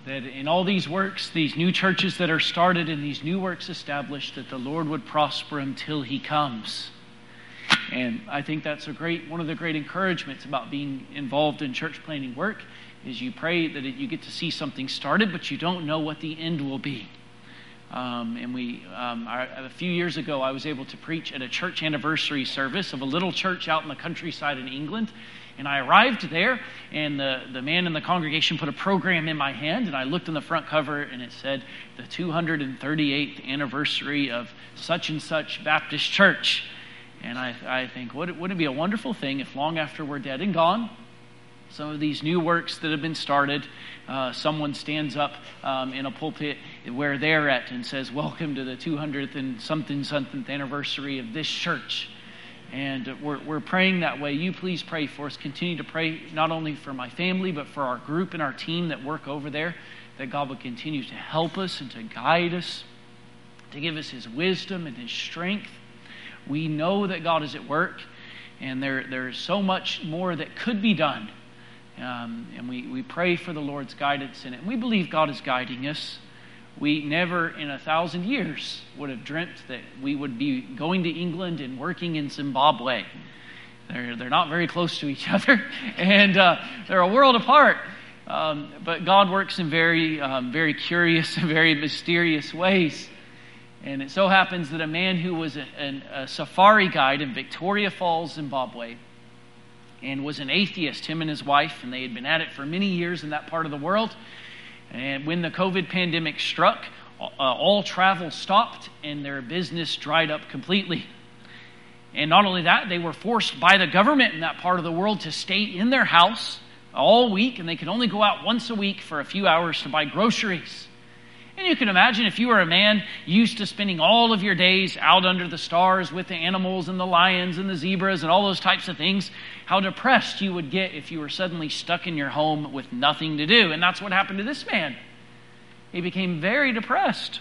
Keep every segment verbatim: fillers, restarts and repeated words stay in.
that in all these works, these new churches that are started and these new works established, that the Lord would prosper until He comes. And I think that's a great, one of the great encouragements about being involved in church planting work is you pray that it, you get to see something started, but you don't know what the end will be. Um, and we, um, I, a few years ago, I was able to preach at a church anniversary service of a little church out in the countryside in England. And I arrived there, and the, the man in the congregation put a program in my hand, and I looked on the front cover, and it said, the two hundred thirty-eighth anniversary of such and such Baptist Church. And I, I think, wouldn't it be a wonderful thing if long after we're dead and gone, some of these new works that have been started, uh, someone stands up um, in a pulpit where they're at and says, welcome to the two hundredth and something something anniversary of this church. And we're, we're praying that way. You please pray for us. Continue to pray not only for my family, but for our group and our team that work over there, that God will continue to help us and to guide us, to give us His wisdom and His strength. We know that God is at work, and there there's so much more that could be done. Um, and we, we pray for the Lord's guidance in it. And we believe God is guiding us. We never in a thousand years would have dreamt that we would be going to England and working in Zimbabwe. They're, they're not very close to each other, and uh, they're a world apart. Um, but God works in very, um, very curious and very mysterious ways. And it so happens that a man who was a, an, a safari guide in Victoria Falls, Zimbabwe, and was an atheist, him and his wife, and they had been at it for many years in that part of the world. And when the COVID pandemic struck, uh, all travel stopped and their business dried up completely. And not only that, they were forced by the government in that part of the world to stay in their house all week, and they could only go out once a week for a few hours to buy groceries. And you can imagine if you were a man used to spending all of your days out under the stars with the animals and the lions and the zebras and all those types of things, how depressed you would get if you were suddenly stuck in your home with nothing to do. And that's what happened to this man. He became very depressed.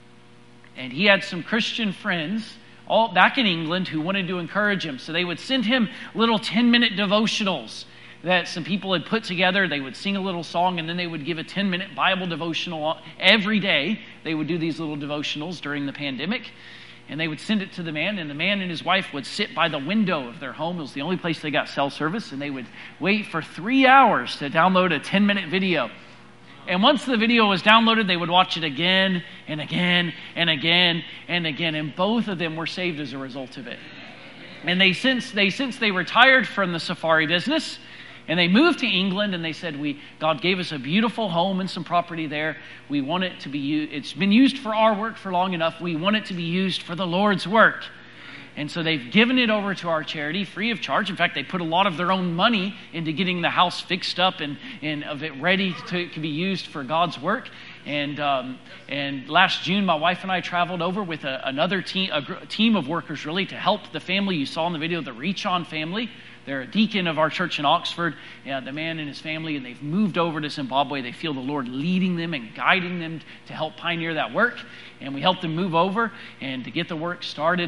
And he had some Christian friends all back in England who wanted to encourage him. So they would send him little ten-minute devotionals that some people had put together. They would sing a little song, and then they would give a ten-minute Bible devotional every day. They would do these little devotionals during the pandemic, and they would send it to the man, and the man and his wife would sit by the window of their home. It was the only place they got cell service, and they would wait for three hours to download a ten-minute video. And once the video was downloaded, they would watch it again and again and again and again, and both of them were saved as a result of it. And they since they since they retired from the safari business, and they moved to England, and they said, "We God gave us a beautiful home and some property there. We want it to be used. It's been used for our work for long enough. We want it to be used for the Lord's work." And so they've given it over to our charity free of charge. In fact, they put a lot of their own money into getting the house fixed up and, and of it ready to, to be used for God's work. And um, and last June, my wife and I traveled over with a, another team, a, a team of workers really to help the family you saw in the video, the Reach On family. They're a deacon of our church in Oxford, yeah, the man and his family, and they've moved over to Zimbabwe. They feel the Lord leading them and guiding them to help pioneer that work. And we helped them move over and to get the work started.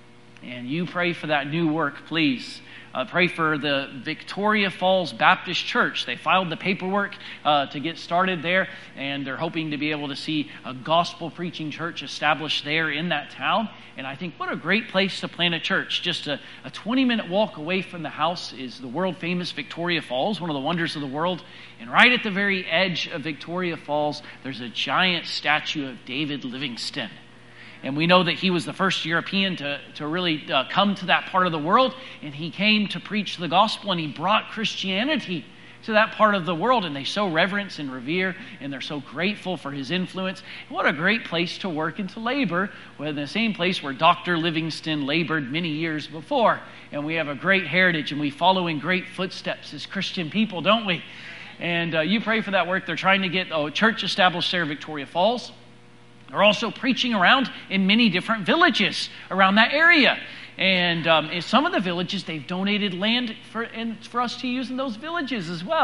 And you pray for that new work, please. Uh, pray for the Victoria Falls Baptist Church. They filed the paperwork uh, to get started there, and they're hoping to be able to see a gospel preaching church established there in that town. And I think what a great place to plant a church. Just a, a twenty-minute walk away from the house is the world-famous Victoria Falls, one of the wonders of the world. And right at the very edge of Victoria Falls, there's a giant statue of David Livingstone. And we know that he was the first European to, to really uh, come to that part of the world. And he came to preach the gospel, and he brought Christianity to that part of the world. And they so reverence and revere, and they're so grateful for his influence. And what a great place to work and to labor, well, the same place where Doctor Livingstone labored many years before. And we have a great heritage, and we follow in great footsteps as Christian people, don't we? And uh, you pray for that work. They're trying to get a church established there in Victoria Falls. They're also preaching around in many different villages around that area. And um, in some of the villages, they've donated land for, and for us to use in those villages as well.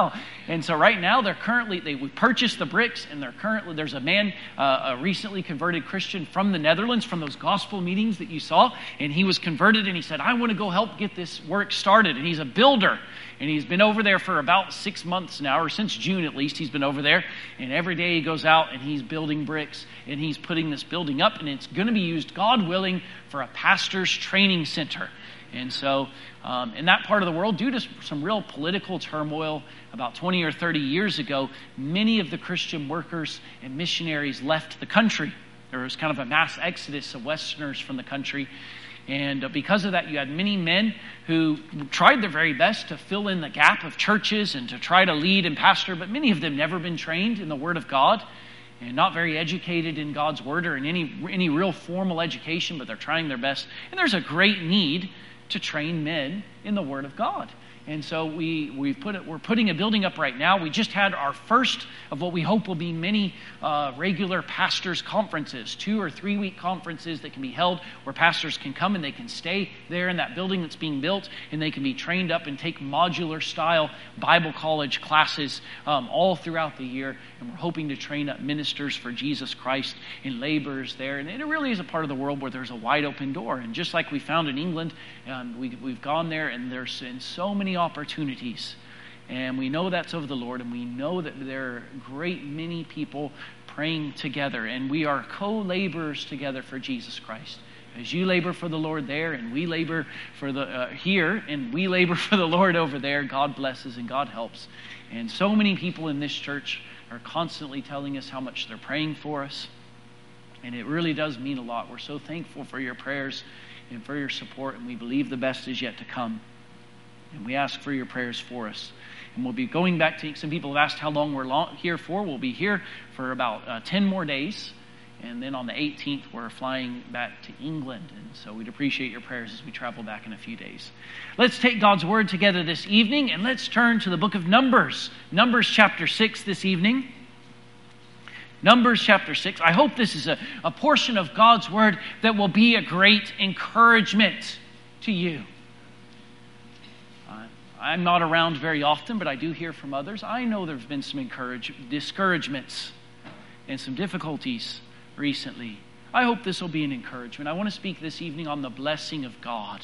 And so right now they're currently, they we purchased the bricks, and they're currently, there's a man, uh, a recently converted Christian from the Netherlands, from those gospel meetings that you saw, and he was converted, and he said, I want to go help get this work started. And he's a builder, and he's been over there for about six months now, or since June at least, he's been over there, and every day he goes out and he's building bricks, and he's putting this building up, and it's going to be used, God willing, for a pastor's training center. And so um, in that part of the world, due to some real political turmoil about twenty or thirty years ago, many of the Christian workers and missionaries left the country. There was kind of a mass exodus of Westerners from the country. And because of that, you had many men who tried their very best to fill in the gap of churches and to try to lead and pastor, but many of them never been trained in the Word of God and not very educated in God's Word or in any, any real formal education, but they're trying their best. And there's a great need to train men in the Word of God. And so we, we've put it, we're putting a building up right now. We just had our first of what we hope will be many uh, regular pastors' conferences, two or three week conferences that can be held where pastors can come and they can stay there in that building that's being built, and they can be trained up and take modular style Bible college classes um, all throughout the year. And we're hoping to train up ministers for Jesus Christ and laborers there. And it really is a part of the world where there's a wide open door. And just like we found in England, um, we, we've gone there, and there's in so many opportunities, and we know that's of the Lord, and we know that there are a great many people praying together, and we are co-laborers together for Jesus Christ. As you labor for the Lord there, and we labor for the uh, here, and we labor for the Lord over there, God blesses and God helps. And so many people in this church are constantly telling us how much they're praying for us, and it really does mean a lot. We're so thankful for your prayers and for your support, and we believe the best is yet to come. And we ask for your prayers for us. And we'll be going back to, some people have asked how long we're long, here for. We'll be here for about uh, ten more days. And then on the eighteenth, we're flying back to England. And so we'd appreciate your prayers as we travel back in a few days. Let's take God's Word together this evening, and let's turn to the book of Numbers. Numbers chapter six this evening. Numbers chapter six. I hope this is a, a portion of God's Word that will be a great encouragement to you. I'm not around very often, but I do hear from others. I know there's been some encourage, discouragements and some difficulties recently. I hope this will be an encouragement. I want to speak this evening on the blessing of God.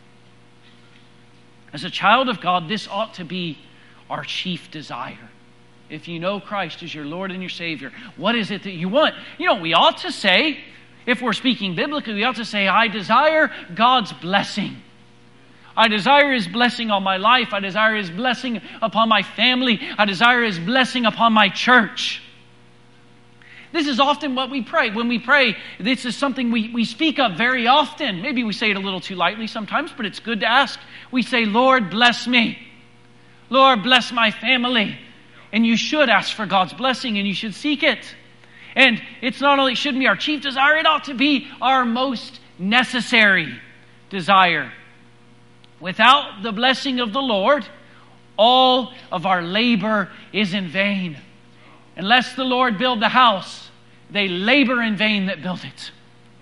As a child of God, this ought to be our chief desire. If you know Christ as your Lord and your Savior, what is it that you want? You know, we ought to say, if we're speaking biblically, we ought to say, I desire God's blessing. I desire His blessing on my life. I desire His blessing upon my family. I desire His blessing upon my church. This is often what we pray. When we pray, this is something we, we speak of very often. Maybe we say it a little too lightly sometimes, but it's good to ask. We say, Lord, bless me. Lord, bless my family. And you should ask for God's blessing, and you should seek it. And it's not only, it shouldn't be our chief desire, it ought to be our most necessary desire. Without the blessing of the Lord, all of our labor is in vain. Unless the Lord build the house, they labor in vain that build it.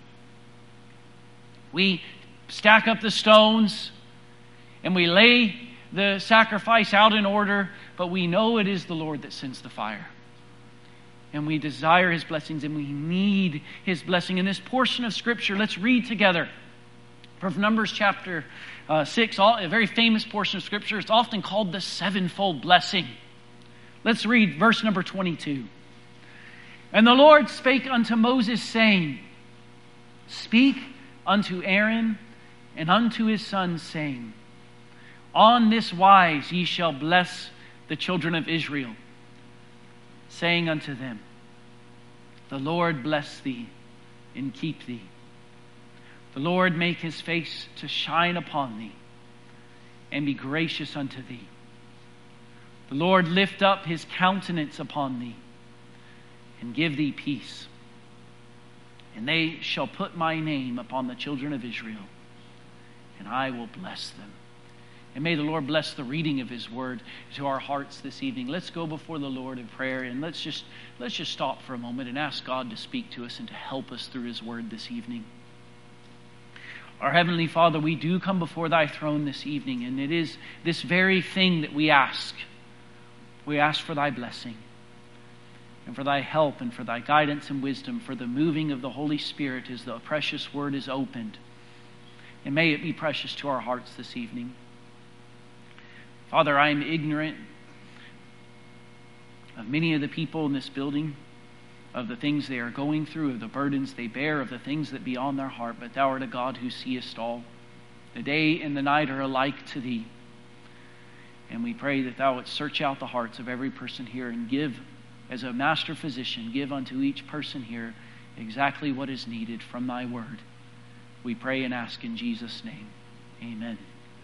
We stack up the stones and we lay the sacrifice out in order, but we know it is the Lord that sends the fire. And we desire His blessings, and we need His blessing. In this portion of Scripture, let's read together from Numbers chapter Uh, six, all, a very famous portion of Scripture. It's often called the sevenfold blessing. Let's read verse number twenty-two. And the Lord spake unto Moses, saying, Speak unto Aaron and unto his sons, saying, On this wise ye shall bless the children of Israel, saying unto them, The Lord bless thee and keep thee. The Lord make His face to shine upon thee and be gracious unto thee. The Lord lift up His countenance upon thee and give thee peace. And they shall put my name upon the children of Israel, and I will bless them. And may the Lord bless the reading of His Word to our hearts this evening. Let's go before the Lord in prayer, and let's just, let's just stop for a moment and ask God to speak to us and to help us through His Word this evening. Our Heavenly Father, we do come before Thy throne this evening, and it is this very thing that we ask. We ask for thy blessing and for thy help and for thy guidance and wisdom, for the moving of the Holy Spirit as the precious word is opened. And may it be precious to our hearts this evening. Father, I am ignorant of many of the people in this building, of the things they are going through, of the burdens they bear, of the things that be on their heart, but thou art a God who seest all. The day and the night are alike to thee. And we pray that thou wouldst search out the hearts of every person here and give, as a master physician, give unto each person here exactly what is needed from thy word. We pray and ask in Jesus' name. Amen.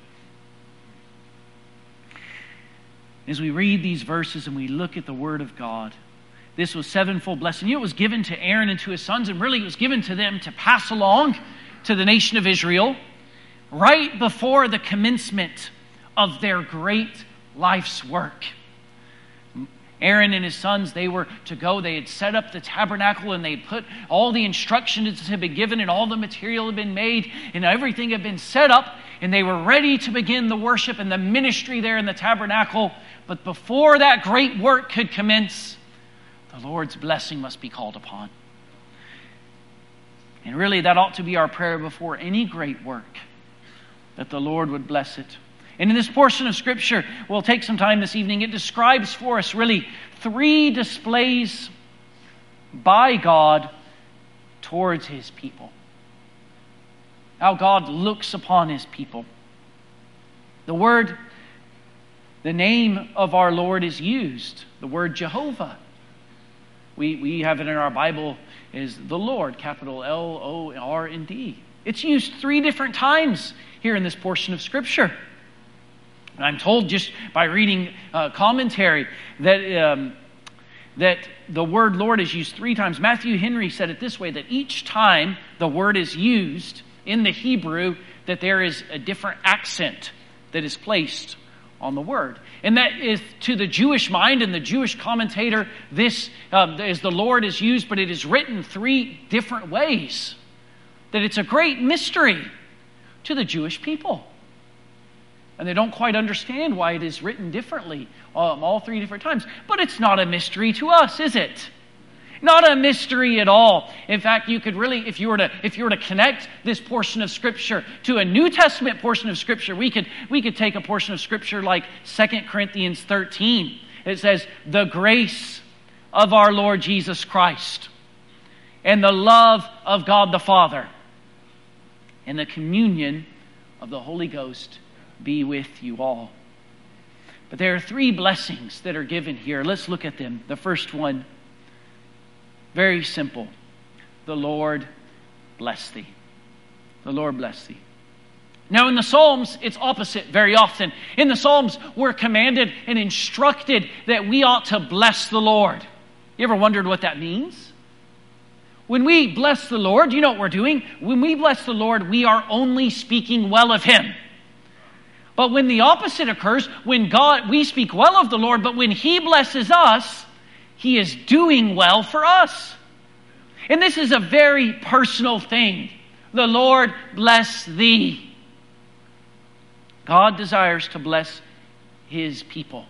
As we read these verses and we look at the word of God, this was sevenfold blessing. You know, it was given to Aaron and to his sons, and really it was given to them to pass along to the nation of Israel right before the commencement of their great life's work. Aaron and his sons, they were to go. They had set up the tabernacle and they put all the instructions that had been given and all the material had been made and everything had been set up, and they were ready to begin the worship and the ministry there in the tabernacle. But before that great work could commence, the Lord's blessing must be called upon. And really that ought to be our prayer before any great work, that the Lord would bless it. And in this portion of Scripture, we'll take some time this evening, it describes for us really three displays by God towards His people. How God looks upon His people. The word, the name of our Lord is used, the word Jehovah. We, we have it in our Bible as the Lord, capital L O R N D. It's used three different times here in this portion of Scripture. And I'm told just by reading uh, commentary that, um, that the word Lord is used three times. Matthew Henry said it this way, that each time the word is used in the Hebrew, that there is a different accent that is placed on the word. And that is, to the Jewish mind and the Jewish commentator, this um, is the Lord is used, but it is written three different ways. That it's a great mystery to the Jewish people. And they don't quite understand why it is written differently um, all three different times. But it's not a mystery to us, is it? Not a mystery at all. In fact, you could really, if you were to if you were to connect this portion of Scripture to a New Testament portion of Scripture, we could we could take a portion of Scripture like Second Corinthians thirteen. It says, "The grace of our Lord Jesus Christ and the love of God the Father and the communion of the Holy Ghost be with you all." But there are three blessings that are given here. Let's look at them. The first one, very simple. The Lord bless thee. The Lord bless thee. Now in the Psalms, it's opposite very often. In the Psalms, we're commanded and instructed that we ought to bless the Lord. You ever wondered what that means? When we bless the Lord, you know what we're doing? When we bless the Lord, we are only speaking well of Him. But when the opposite occurs, when God, we speak well of the Lord, but when He blesses us, He is doing well for us. And this is a very personal thing. The Lord bless thee. God desires to bless His people.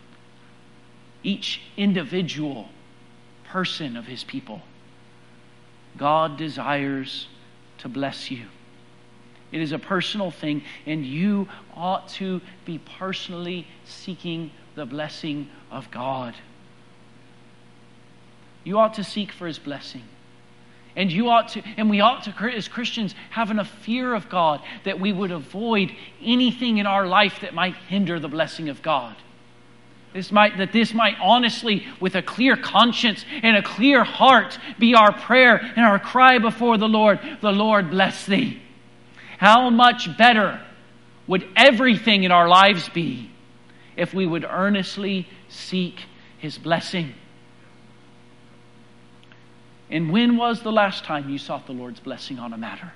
Each individual person of His people. God desires to bless you. It is a personal thing, and you ought to be personally seeking the blessing of God. You ought to seek for His blessing. And you ought to, and we ought to, as Christians, have a fear of God, that we would avoid anything in our life that might hinder the blessing of God. This might, that this might honestly, with a clear conscience and a clear heart, be our prayer and our cry before the Lord. The Lord bless thee. How much better would everything in our lives be if we would earnestly seek His blessing? And when was the last time you sought the Lord's blessing on a matter?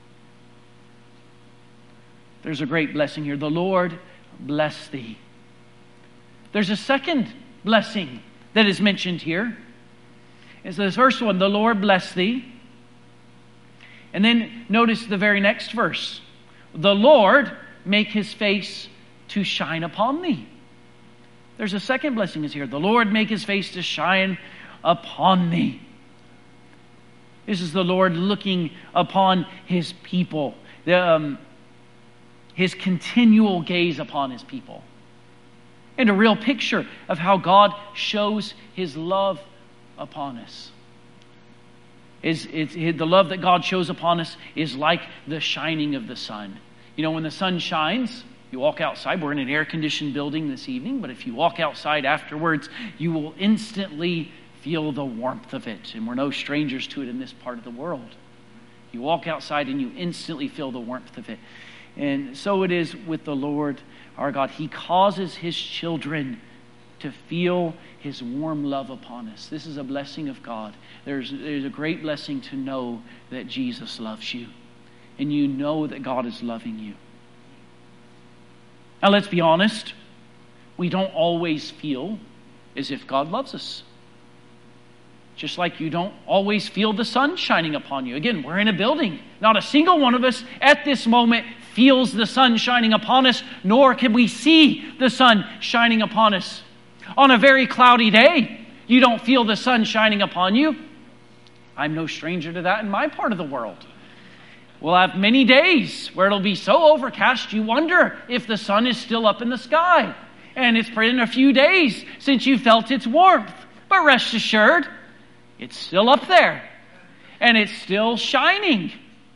There's a great blessing here. The Lord bless thee. There's a second blessing that is mentioned here. It's the first one, the Lord bless thee. And then notice the very next verse. The Lord make His face to shine upon thee. There's a second blessing is here. The Lord make his face to shine upon thee. This is the Lord looking upon his people. The, um, his continual gaze upon his people. And a real picture of how God shows his love upon us. Is, is, the love that God shows upon us is like the shining of the sun. You know, when the sun shines, you walk outside. We're in an air-conditioned building this evening, but if you walk outside afterwards, you will instantly feel the warmth of it. And we're no strangers to it in this part of the world. You walk outside and you instantly feel the warmth of it. And so it is with the Lord our God. He causes his children to feel his warm love upon us. This is a blessing of God. There's, there's a great blessing to know that Jesus loves you. And you know that God is loving you. Now let's be honest. We don't always feel as if God loves us. Just like you don't always feel the sun shining upon you. Again, we're in a building. Not a single one of us at this moment feels the sun shining upon us, nor can we see the sun shining upon us. On a very cloudy day, you don't feel the sun shining upon you. I'm no stranger to that in my part of the world. We'll have many days where it'll be so overcast you wonder if the sun is still up in the sky. And it's been a few days since you felt its warmth. But rest assured, it's still up there. And it's still shining.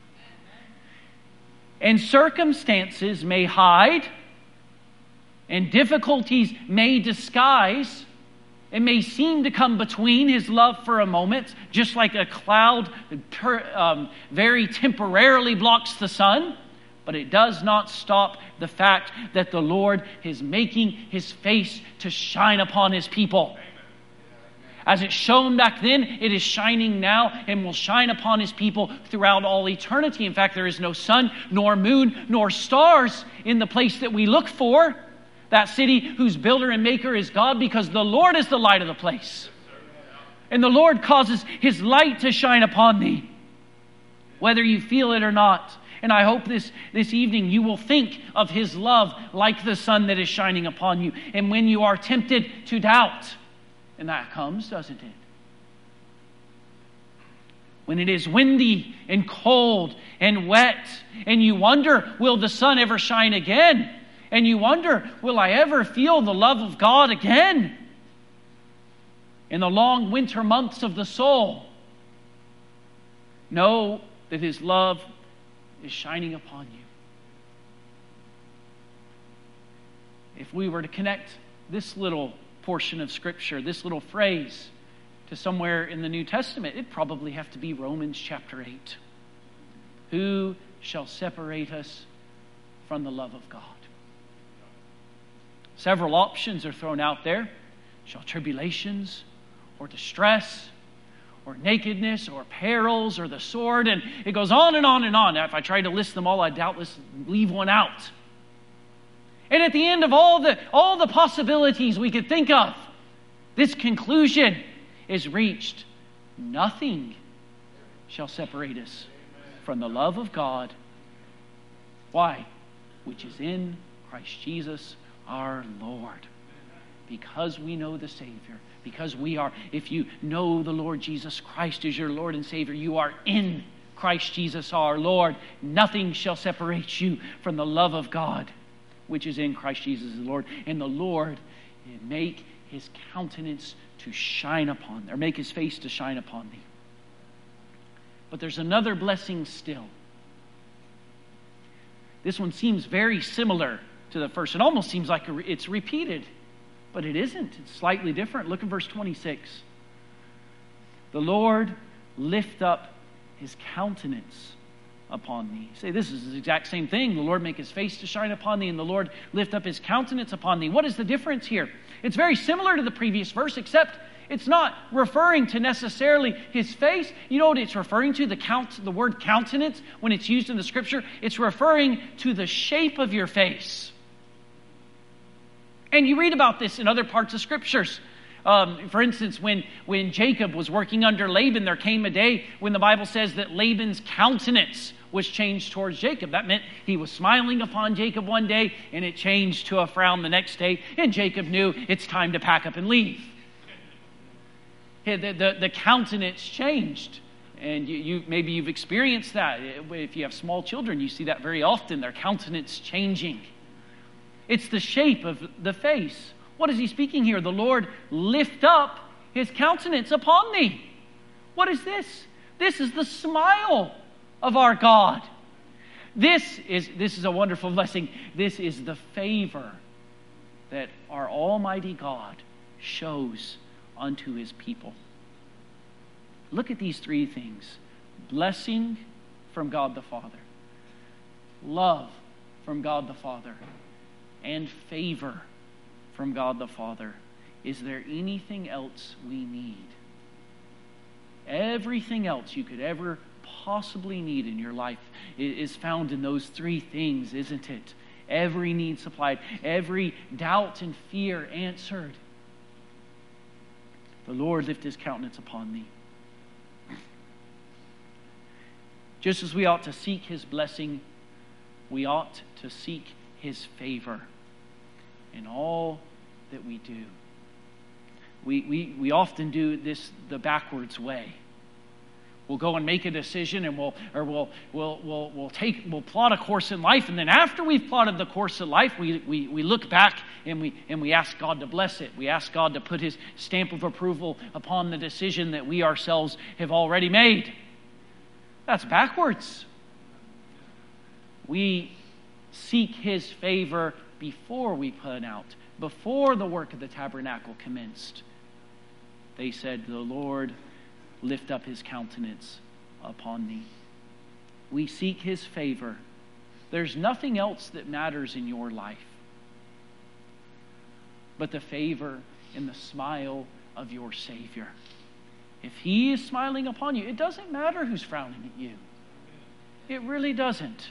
And circumstances may hide. And difficulties may disguise. It may seem to come between his love for a moment, just like a cloud um, very temporarily blocks the sun. But it does not stop the fact that the Lord is making his face to shine upon his people. As it shone back then, it is shining now and will shine upon his people throughout all eternity. In fact, there is no sun, nor moon, nor stars in the place that we look for. That city whose builder and maker is God, because the Lord is the light of the place. And the Lord causes his light to shine upon thee, whether you feel it or not. And I hope this, this evening you will think of his love like the sun that is shining upon you. And when you are tempted to doubt, and that comes, doesn't it? When it is windy and cold and wet, and you wonder, will the sun ever shine again? And you wonder, will I ever feel the love of God again? In the long winter months of the soul, know that his love is shining upon you. If we were to connect this little portion of Scripture, this little phrase, to somewhere in the New Testament, it'd probably have to be Romans chapter eight. Who shall separate us from the love of God? Several options are thrown out there. Shall tribulations or distress or nakedness or perils or the sword, and it goes on and on and on. Now, if I tried to list them all, I'd doubtless leave one out. And at the end of all the, all the possibilities we could think of, this conclusion is reached. Nothing shall separate us from the love of God. Why? Which is in Christ Jesus our Lord. Because we know the Savior. Because we are, if you know the Lord Jesus Christ as your Lord and Savior, you are in Christ Jesus our Lord. Nothing shall separate you from the love of God, which is in Christ Jesus the Lord. And the Lord make his countenance to shine upon thee, or make his face to shine upon thee. But there's another blessing still. This one seems very similar to the first. It almost seems like it's repeated, but it isn't. It's slightly different. Look at verse twenty-six. The Lord lift up his countenance upon thee. You say, this is the exact same thing. The Lord make his face to shine upon thee, and the Lord lift up his countenance upon thee. What is the difference here? It's very similar to the previous verse, except it's not referring to necessarily his face. You know what it's referring to? The count, the word countenance, when it's used in the Scripture, it's referring to the shape of your face. And you read about this in other parts of Scriptures. Um, for instance, when, when Jacob was working under Laban, there came a day when the Bible says that Laban's countenance was changed towards Jacob. That meant he was smiling upon Jacob one day, and it changed to a frown the next day, and Jacob knew it's time to pack up and leave. The, the, the countenance changed. And you, you maybe you've experienced that. If you have small children, you see that very often, their countenance changing. It's the shape of the face. What is he speaking here? The Lord lift up his countenance upon thee. What is this? This is the smile of our God. This is, this is a wonderful blessing. This is the favor that our Almighty God shows unto his people. Look at these three things. Blessing from God the Father, love from God the Father, and favor from God the Father. Is there anything else we need? Everything else you could ever possibly need in your life is found in those three things, isn't it? Every need supplied, every doubt and fear answered. The Lord lift his countenance upon thee. Just as we ought to seek his blessing, we ought to seek his favor in all that we do. We, we, we often do this the backwards way. We'll go and make a decision, and we'll or we'll we'll we'll we'll take we'll plot a course in life, and then after we've plotted the course of life, we we we look back and we and we ask God to bless it. We ask God to put his stamp of approval upon the decision that we ourselves have already made. That's backwards. We seek his favor before we put out, before the work of the tabernacle commenced. They said, the Lord lift up his countenance upon thee. We seek his favor. There's nothing else that matters in your life but the favor and the smile of your Savior. If he is smiling upon you, it doesn't matter who's frowning at you. It really doesn't.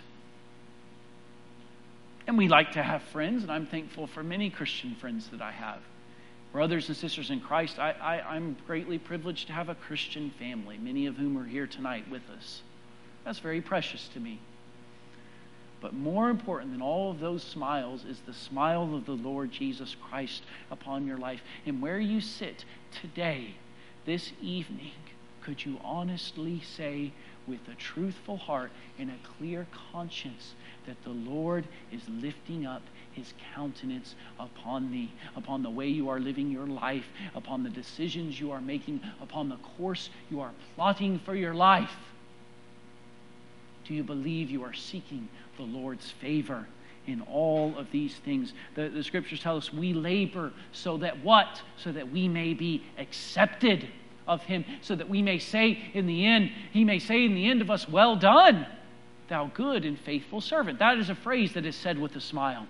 And we like to have friends, and I'm thankful for many Christian friends that I have. Brothers and sisters in Christ, I, I, I'm greatly privileged to have a Christian family, many of whom are here tonight with us. That's very precious to me. But more important than all of those smiles is the smile of the Lord Jesus Christ upon your life. And where you sit today, this evening, could you honestly say with a truthful heart and a clear conscience that the Lord is lifting up his countenance upon thee, upon the way you are living your life, upon the decisions you are making, upon the course you are plotting for your life? Do you believe you are seeking the Lord's favor in all of these things? The, the scriptures tell us we labor so that what? So that we may be accepted of him, so that we may say in the end, he may say in the end of us, well done, thou good and faithful servant. That is a phrase that is said with a smile.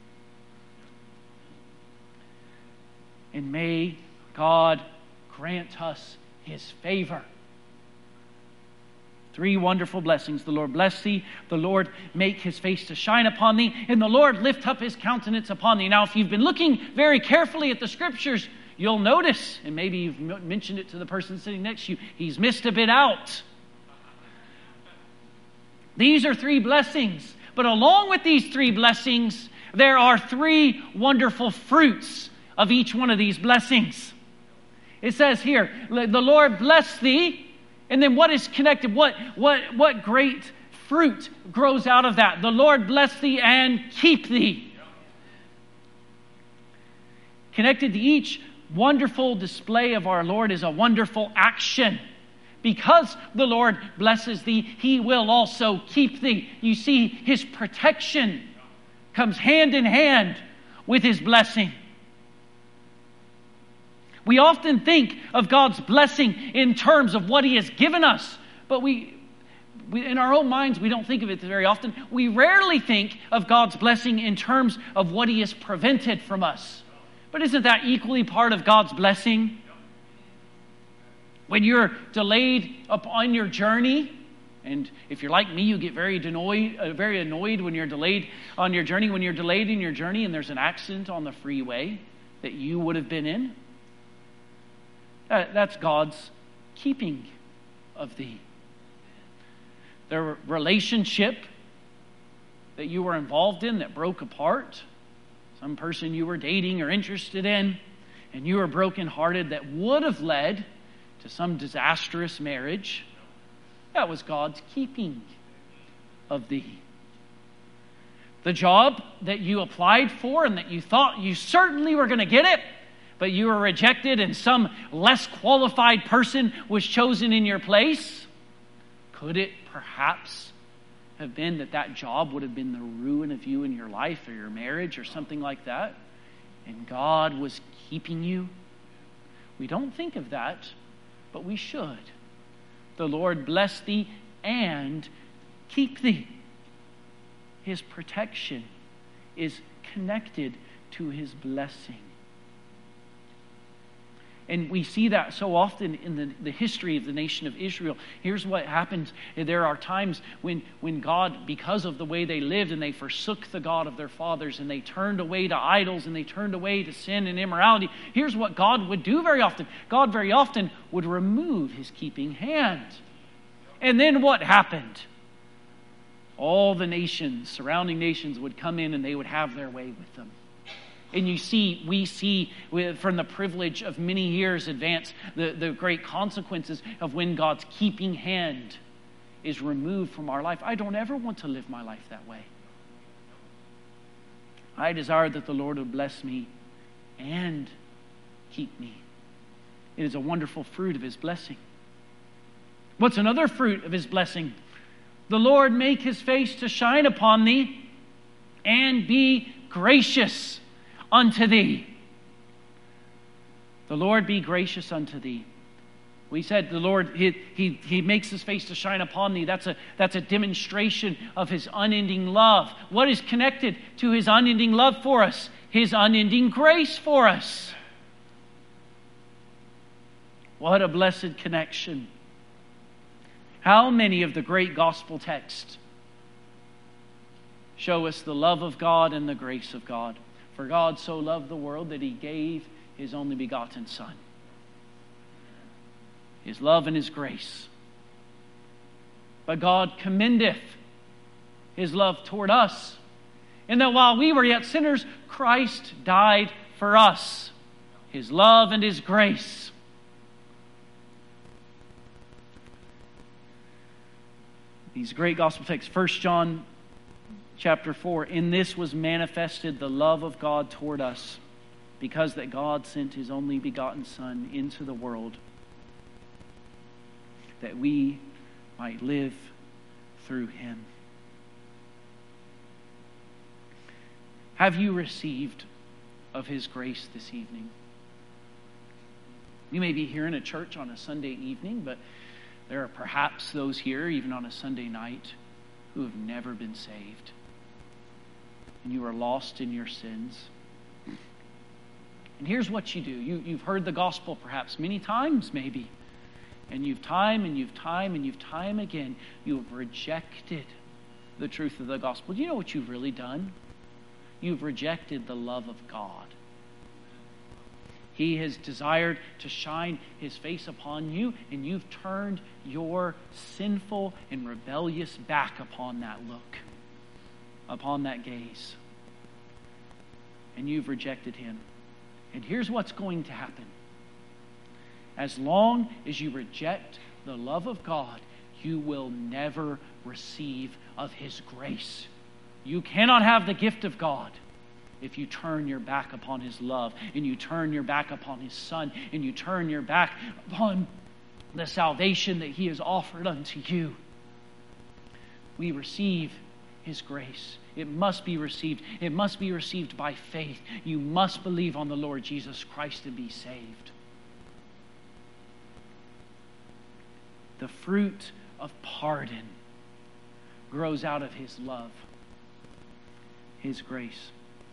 And may God grant us his favor. Three wonderful blessings. The Lord bless thee, the Lord make his face to shine upon thee, and the Lord lift up his countenance upon thee. Now, if you've been looking very carefully at the scriptures, you'll notice, and maybe you've mentioned it to the person sitting next to you, he's missed a bit out. These are three blessings. But along with these three blessings, there are three wonderful fruits of each one of these blessings. It says here, the Lord bless thee. And then what is connected? What, what, what great fruit grows out of that? The Lord bless thee and keep thee. Connected to each wonderful display of our Lord is a wonderful action. Because the Lord blesses thee, he will also keep thee. You see, his protection comes hand in hand with his blessing. We often think of God's blessing in terms of what he has given us, but we, we, in our own minds, we don't think of it very often. We rarely think of God's blessing in terms of what he has prevented from us. But isn't that equally part of God's blessing? When you're delayed upon your journey, and if you're like me, you get very annoyed, uh, very annoyed when you're delayed on your journey. When you're delayed in your journey and there's an accident on the freeway that you would have been in, Uh, that's God's keeping of thee. The relationship that you were involved in that broke apart, some person you were dating or interested in, and you were brokenhearted, that would have led to some disastrous marriage, that was God's keeping of thee. The job that you applied for and that you thought you certainly were going to get it, but you were rejected and some less qualified person was chosen in your place, could it perhaps have been that that job would have been the ruin of you in your life or your marriage or something like that? And God was keeping you? We don't think of that, but we should. The Lord bless thee and keep thee. His protection is connected to His blessing. And we see that so often in the, the history of the nation of Israel. Here's what happens. There are times when, when God, because of the way they lived, and they forsook the God of their fathers, and they turned away to idols, and they turned away to sin and immorality. Here's what God would do very often. God very often would remove His keeping hand. And then what happened? All the nations, surrounding nations, would come in and they would have their way with them. And you see, we see from the privilege of many years advance the, the great consequences of when God's keeping hand is removed from our life. I don't ever want to live my life that way. I desire that the Lord would bless me and keep me. It is a wonderful fruit of His blessing. What's another fruit of His blessing? The Lord make His face to shine upon thee and be gracious unto thee. The Lord be gracious unto thee. We said the Lord, he, he, he makes His face to shine upon thee. That's a, that's a demonstration of His unending love. What is connected to His unending love for us? His unending grace for us. What a blessed connection. How many of the great gospel texts show us the love of God and the grace of God? For God so loved the world that He gave His only begotten Son. His love and His grace. But God commendeth His love toward us, in that while we were yet sinners, Christ died for us. His love and His grace. These great gospel texts, First John chapter four, in this was manifested the love of God toward us, because that God sent His only begotten Son into the world, that we might live through Him. Have you received of His grace this evening? You may be here in a church on a Sunday evening, but there are perhaps those here, even on a Sunday night, who have never been saved. And you are lost in your sins. And here's what you do. You, you've heard the gospel perhaps many times, maybe. And you've time and you've time and you've time again, you have rejected the truth of the gospel. Do you know what you've really done? You've rejected the love of God. He has desired to shine His face upon you, and you've turned your sinful and rebellious back upon that look, upon that gaze. And you've rejected Him. And here's what's going to happen. As long as you reject the love of God, you will never receive of His grace. You cannot have the gift of God if you turn your back upon His love, and you turn your back upon His Son, and you turn your back upon the salvation that He has offered unto you. We receive His grace. It must be received. It must be received by faith. You must believe on the Lord Jesus Christ and be saved. The fruit of pardon grows out of His love, His grace.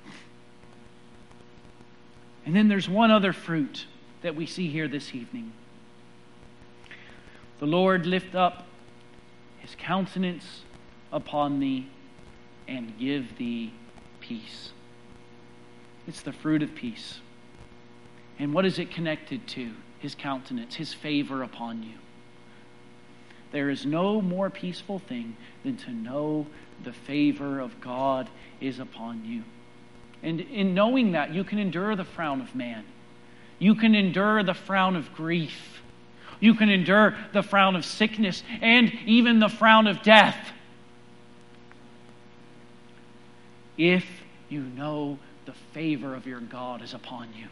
And then there's one other fruit that we see here this evening. The Lord lift up His countenance upon thee and give thee peace. It's the fruit of peace. And what is it connected to? His countenance, His favor upon you. There is no more peaceful thing than to know the favor of God is upon you. And in knowing that, you can endure the frown of man. You can endure the frown of grief. You can endure the frown of sickness and even the frown of death. If you know the favor of your God is upon you.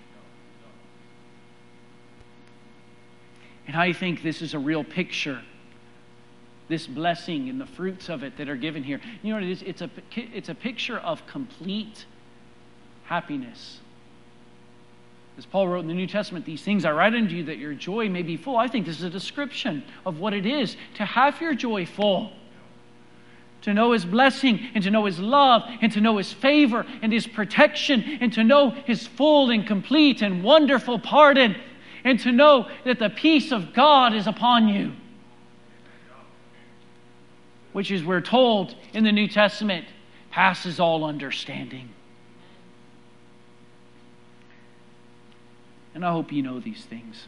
And I think this is a real picture. This blessing and the fruits of it that are given here. You know what it is? It's a, it's a picture of complete happiness. As Paul wrote in the New Testament, these things I write unto you that your joy may be full. I think this is a description of what it is to have your joy full. To know His blessing and to know His love and to know His favor and His protection and to know His full and complete and wonderful pardon and to know that the peace of God is upon you. Which is, we're told in the New Testament, passes all understanding. And I hope you know these things.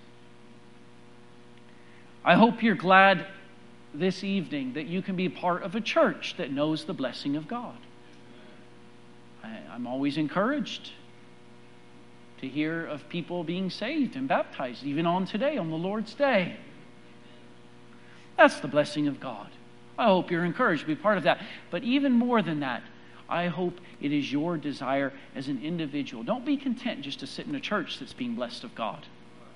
I hope you're glad this evening that you can be part of a church that knows the blessing of God. I, I'm always encouraged to hear of people being saved and baptized, even on today, on the Lord's Day. That's the blessing of God. I hope you're encouraged to be part of that. But even more than that, I hope it is your desire as an individual. Don't be content just to sit in a church that's being blessed of God.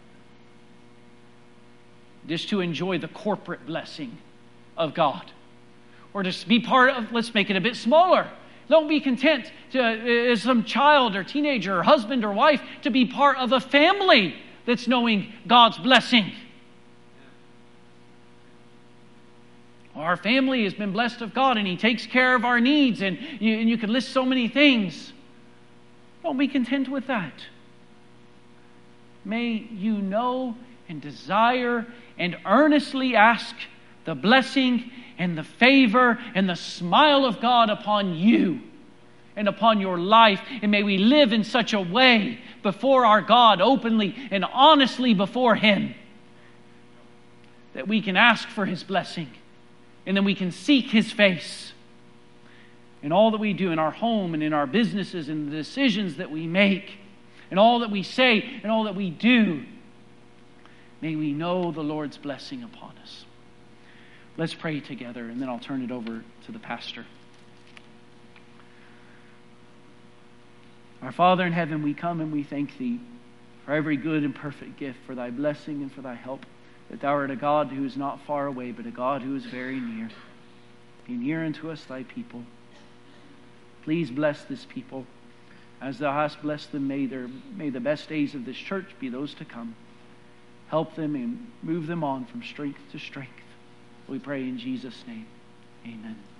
Just to enjoy the corporate blessing of God. Or just be part of, let's make it a bit smaller. Don't be content to, as some child or teenager or husband or wife, to be part of a family that's knowing God's blessing. Our family has been blessed of God and He takes care of our needs, and you, and you could list so many things. Don't be content with that. May you know and desire and earnestly ask the blessing and the favor and the smile of God upon you and upon your life. And may we live in such a way before our God, openly and honestly before Him, that we can ask for His blessing. And then we can seek His face in all that we do in our home and in our businesses and the decisions that we make and all that we say and all that we do. May we know the Lord's blessing upon us. Let's pray together, and then I'll turn it over to the pastor. Our Father in heaven, we come and we thank Thee for every good and perfect gift, for Thy blessing and for Thy help. That Thou art a God who is not far away, but a God who is very near. Be near unto us, Thy people. Please bless this people. As Thou hast blessed them, may, their, may the best days of this church be those to come. Help them and move them on from strength to strength. We pray in Jesus' name. Amen.